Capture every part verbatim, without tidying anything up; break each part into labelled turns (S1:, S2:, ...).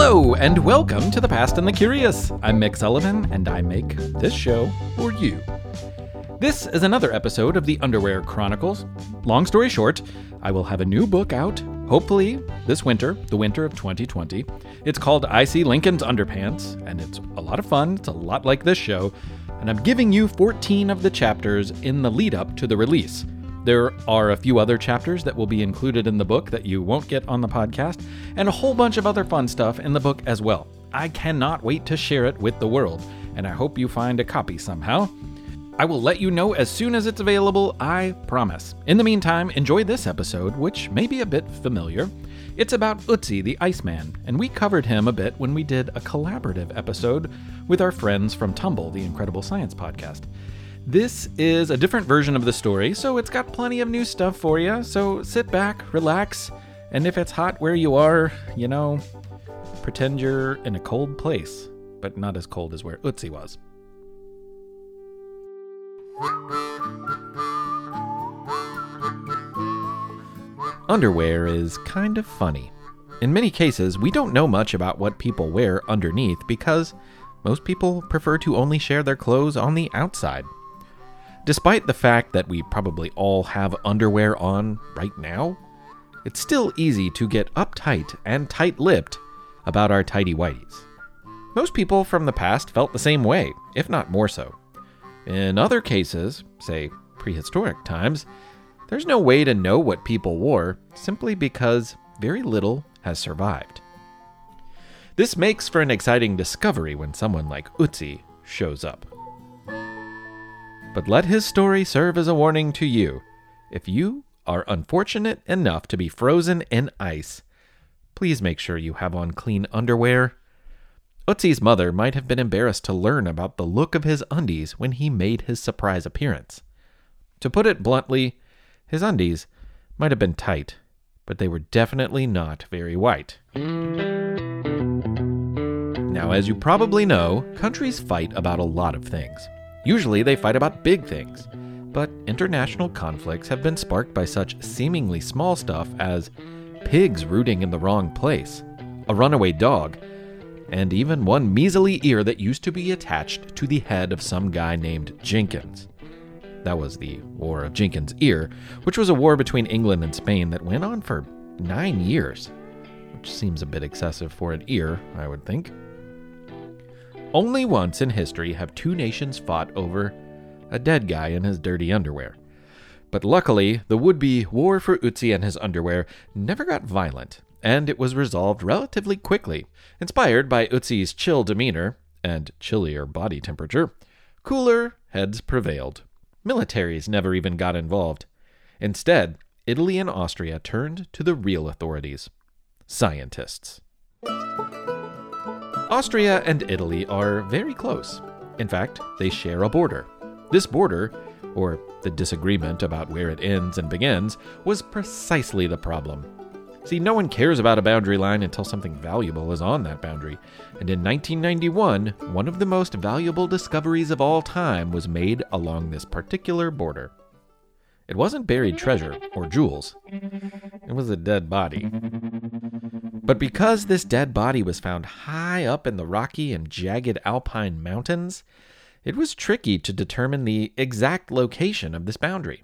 S1: Hello, and welcome to The Past and the Curious. I'm Mick Sullivan, and I make this show for you. This is another episode of the Underwear Chronicles. Long story short, I will have a new book out, hopefully this winter, the winter of twenty twenty. It's called I See Lincoln's Underpants, and it's a lot of fun. It's a lot like this show, and I'm giving you fourteen of the chapters in the lead up to the release. There are a few other chapters that will be included in the book that you won't get on the podcast, and a whole bunch of other fun stuff in the book as well. I cannot wait to share it with the world, and I hope you find a copy somehow. I will let you know as soon as it's available, I promise. In the meantime, enjoy this episode, which may be a bit familiar. It's about Ötzi the Iceman, and we covered him a bit when we did a collaborative episode with our friends from Tumble, the Incredible Science podcast. This is a different version of the story, so it's got plenty of new stuff for you, so sit back, relax, and if it's hot where you are, you know, pretend you're in a cold place, but not as cold as where Ötzi was. Underwear is kind of funny. In many cases, we don't know much about what people wear underneath because most people prefer to only share their clothes on the outside. Despite the fact that we probably all have underwear on right now, it's still easy to get uptight and tight-lipped about our tighty-whities. Most people from the past felt the same way, if not more so. In other cases, say prehistoric times, there's no way to know what people wore simply because very little has survived. This makes for an exciting discovery when someone like Ötzi shows up. But let his story serve as a warning to you. If you are unfortunate enough to be frozen in ice, please make sure you have on clean underwear. Ötzi's mother might have been embarrassed to learn about the look of his undies when he made his surprise appearance. To put it bluntly, his undies might have been tight, but they were definitely not very white. Now, as you probably know, countries fight about a lot of things. Usually they fight about big things, but international conflicts have been sparked by such seemingly small stuff as pigs rooting in the wrong place, a runaway dog, and even one measly ear that used to be attached to the head of some guy named Jenkins. That was the War of Jenkins' Ear, which was a war between England and Spain that went on for nine years, which seems a bit excessive for an ear, I would think. Only once in history have two nations fought over a dead guy in his dirty underwear. But luckily, the would-be war for Ötzi and his underwear never got violent, and it was resolved relatively quickly. Inspired by Ötzi's chill demeanor and chillier body temperature, cooler heads prevailed. Militaries never even got involved. Instead, Italy and Austria turned to the real authorities: scientists. Austria and Italy are very close. In fact, they share a border. This border, or the disagreement about where it ends and begins, was precisely the problem. See, no one cares about a boundary line until something valuable is on that boundary. And in nineteen ninety-one, one of the most valuable discoveries of all time was made along this particular border. It wasn't buried treasure or jewels. It was a dead body. But because this dead body was found high up in the rocky and jagged alpine mountains, it was tricky to determine the exact location of this boundary.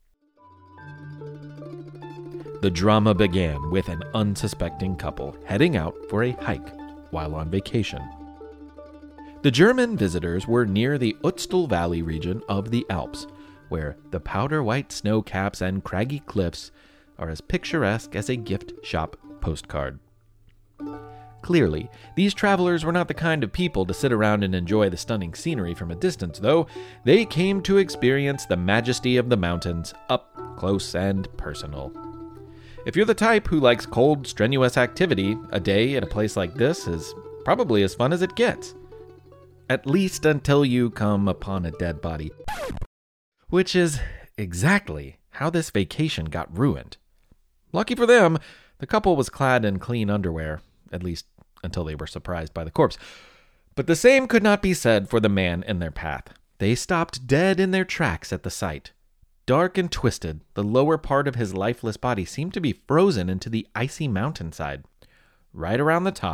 S1: The drama began with an unsuspecting couple heading out for a hike while on vacation. The German visitors were near the Ötztal Valley region of the Alps, where the powder-white snow caps and craggy cliffs are as picturesque as a gift shop postcard. Clearly, these travelers were not the kind of people to sit around and enjoy the stunning scenery from a distance, though. They came to experience the majesty of the mountains up close and personal. If you're the type who likes cold, strenuous activity, a day at a place like this is probably as fun as it gets. At least until you come upon a dead body. Which is exactly how this vacation got ruined. Lucky for them, the couple was clad in clean underwear, at least until they were surprised by the corpse. But the same could not be said for the man in their path. They stopped dead in their tracks at the sight. Dark and twisted, the lower part of his lifeless body seemed to be frozen into the icy mountainside. Right around the top,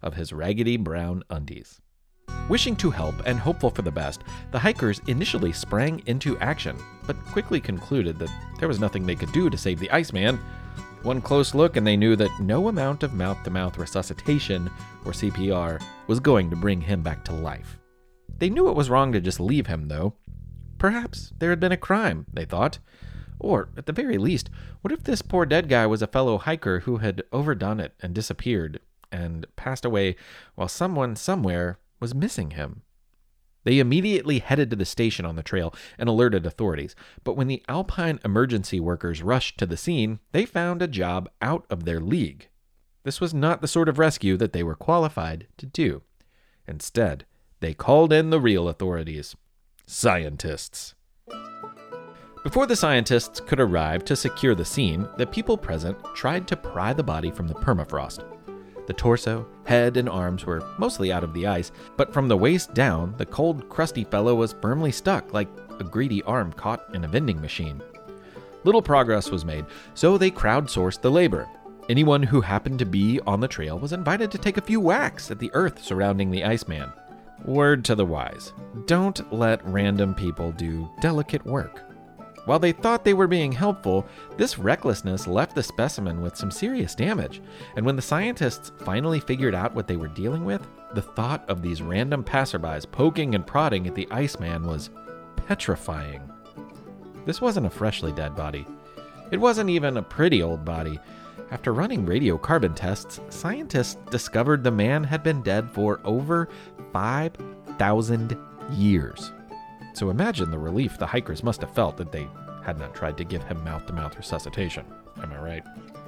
S1: of his raggedy brown undies. Wishing to help and hopeful for the best, the hikers initially sprang into action, but quickly concluded that there was nothing they could do to save the Iceman. One close look and they knew that no amount of mouth-to-mouth resuscitation, or C P R, was going to bring him back to life. They knew it was wrong to just leave him, though. Perhaps there had been a crime, they thought. Or, at the very least, what if this poor dead guy was a fellow hiker who had overdone it and disappeared, and passed away while someone somewhere was missing him? They immediately headed to the station on the trail and alerted authorities, but when the Alpine emergency workers rushed to the scene, they found a job out of their league. This was not the sort of rescue that they were qualified to do. Instead, they called in the real authorities. Scientists. Before the scientists could arrive to secure the scene, the people present tried to pry the body from the permafrost. The torso, head, and arms were mostly out of the ice, but from the waist down, the cold, crusty fellow was firmly stuck like a greedy arm caught in a vending machine. Little progress was made, so they crowdsourced the labor. Anyone who happened to be on the trail was invited to take a few whacks at the earth surrounding the Iceman. Word to the wise: don't let random people do delicate work. While they thought they were being helpful, this recklessness left the specimen with some serious damage, and when the scientists finally figured out what they were dealing with, the thought of these random passerbys poking and prodding at the Iceman was petrifying. This wasn't a freshly dead body. It wasn't even a pretty old body. After running radiocarbon tests, scientists discovered the man had been dead for over five thousand years. So imagine the relief the hikers must have felt that they had not tried to give him mouth-to-mouth resuscitation. Am I right?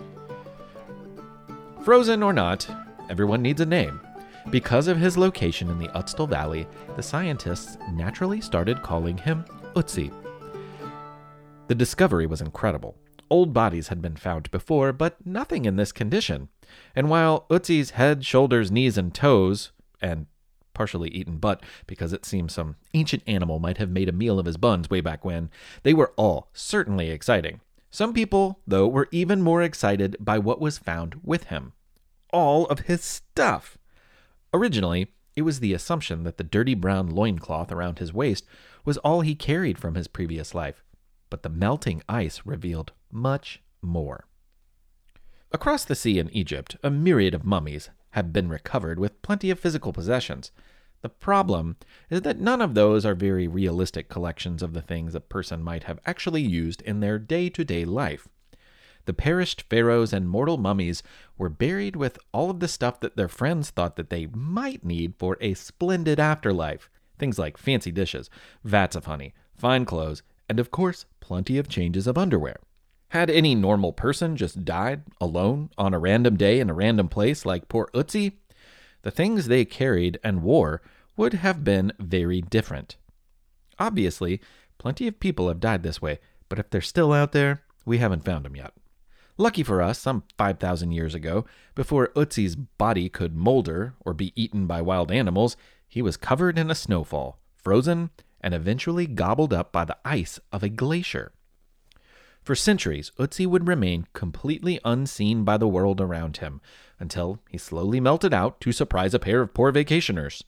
S1: Frozen or not, everyone needs a name. Because of his location in the Utstal Valley, the scientists naturally started calling him Ötzi. The discovery was incredible. Old bodies had been found before, but nothing in this condition. And while Ötzi's head, shoulders, knees, and toes, and partially eaten butt because it seems some ancient animal might have made a meal of his buns way back when, they were all certainly exciting. Some people, though, were even more excited by what was found with him. All of his stuff. Originally, it was the assumption that the dirty brown loincloth around his waist was all he carried from his previous life, but the melting ice revealed much more. Across the sea in Egypt, a myriad of mummies have been recovered with plenty of physical possessions. The problem is that none of those are very realistic collections of the things a person might have actually used in their day-to-day life. The perished pharaohs and mortal mummies were buried with all of the stuff that their friends thought that they might need for a splendid afterlife. Things like fancy dishes, vats of honey, fine clothes, and of course, plenty of changes of underwear. Had any normal person just died alone on a random day in a random place like poor Ötzi, the things they carried and wore would have been very different. Obviously, plenty of people have died this way, but if they're still out there, we haven't found them yet. Lucky for us, some five thousand years ago, before Ötzi's body could molder or be eaten by wild animals, he was covered in a snowfall, frozen, and eventually gobbled up by the ice of a glacier. For centuries, Ötzi would remain completely unseen by the world around him, until he slowly melted out to surprise a pair of poor vacationers.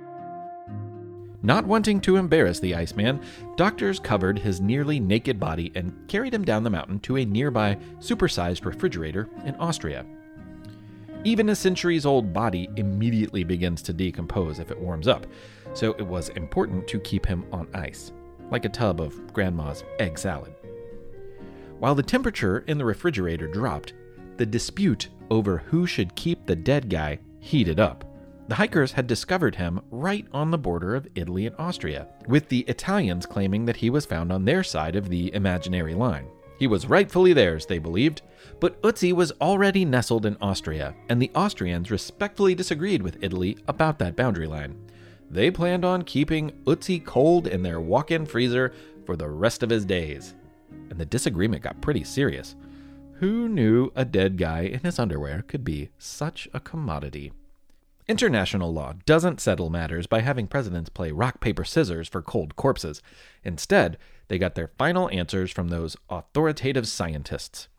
S1: Not wanting to embarrass the Iceman, doctors covered his nearly naked body and carried him down the mountain to a nearby supersized refrigerator in Austria. Even a centuries-old body immediately begins to decompose if it warms up, so it was important to keep him on ice, like a tub of Grandma's egg salad. While the temperature in the refrigerator dropped, the dispute over who should keep the dead guy heated up. The hikers had discovered him right on the border of Italy and Austria, with the Italians claiming that he was found on their side of the imaginary line. He was rightfully theirs, they believed, but Ötzi was already nestled in Austria, and the Austrians respectfully disagreed with Italy about that boundary line. They planned on keeping Ötzi cold in their walk-in freezer for the rest of his days. And the disagreement got pretty serious. Who knew a dead guy in his underwear could be such a commodity? International law doesn't settle matters by having presidents play rock, paper, scissors for cold corpses. Instead, they got their final answers from those authoritative scientists.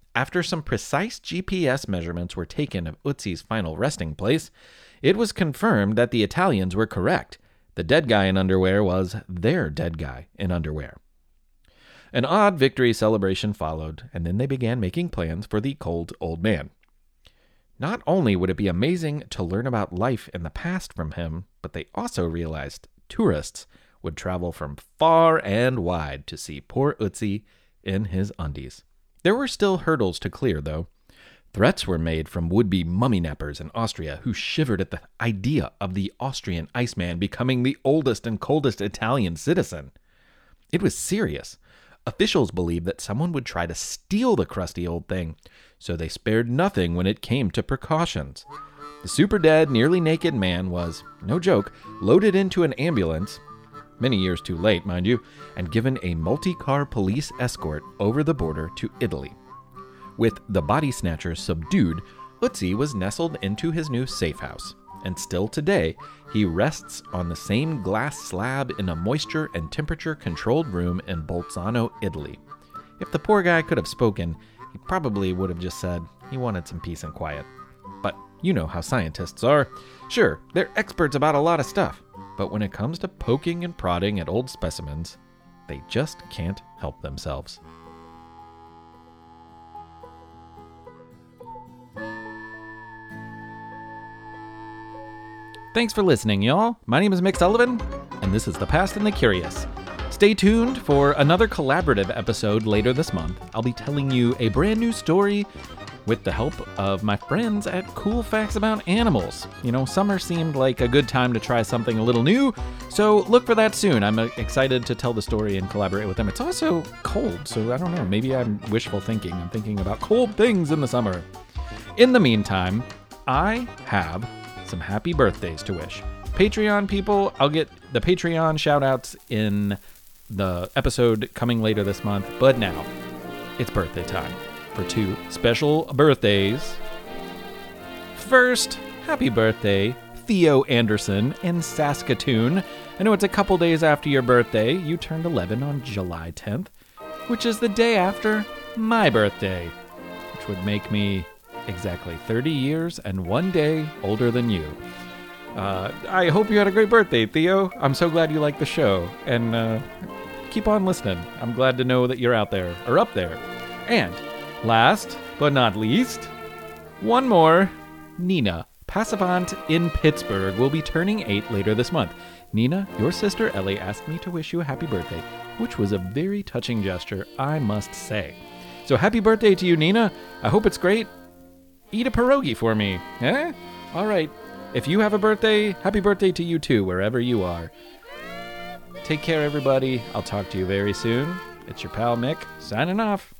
S1: After some precise G P S measurements were taken of Ötzi's final resting place, it was confirmed that the Italians were correct. The dead guy in underwear was their dead guy in underwear. An odd victory celebration followed, and then they began making plans for the cold old man. Not only would it be amazing to learn about life in the past from him, but they also realized tourists would travel from far and wide to see poor Ötzi in his undies. There were still hurdles to clear, though. Threats were made from would-be mummy-nappers in Austria who shivered at the idea of the Austrian Iceman becoming the oldest and coldest Italian citizen. It was serious. Officials believed that someone would try to steal the crusty old thing, so they spared nothing when it came to precautions. The super-dead, nearly naked man was, no joke, loaded into an ambulance, many years too late, mind you, and given a multi-car police escort over the border to Italy. With the body snatchers subdued, Ötzi was nestled into his new safe house, and still today, he rests on the same glass slab in a moisture and temperature-controlled room in Bolzano, Italy. If the poor guy could have spoken, he probably would have just said he wanted some peace and quiet. But you know how scientists are. Sure, they're experts about a lot of stuff, but when it comes to poking and prodding at old specimens, they just can't help themselves. Thanks for listening, y'all. My name is Mick Sullivan, and this is The Past and the Curious. Stay tuned for another collaborative episode later this month. I'll be telling you a brand new story with the help of my friends at Cool Facts About Animals. You know, summer seemed like a good time to try something a little new, so look for that soon. I'm excited to tell the story and collaborate with them. It's also cold, so I don't know, maybe I'm wishful thinking. I'm thinking about cold things in the summer. In the meantime, I have some happy birthdays to wish. Patreon people, I'll get the Patreon shout-outs in the episode coming later this month, but now it's birthday time for two special birthdays. First, happy birthday, Theo Anderson in Saskatoon. I know it's a couple days after your birthday. You turned eleven on July tenth, which is the day after my birthday, which would make me exactly thirty years and one day older than you. Uh, I hope you had a great birthday, Theo. I'm so glad you liked the show. And uh, keep on listening. I'm glad to know that you're out there, or up there. And last but not least, one more. Nina, Passavant in Pittsburgh, will be turning eight later this month. Nina, your sister Ellie asked me to wish you a happy birthday, which was a very touching gesture, I must say. So happy birthday to you, Nina. I hope it's great. Eat a pierogi for me, eh? All right. If you have a birthday, happy birthday to you too, wherever you are. Take care, everybody. I'll talk to you very soon. It's your pal Mick, signing off.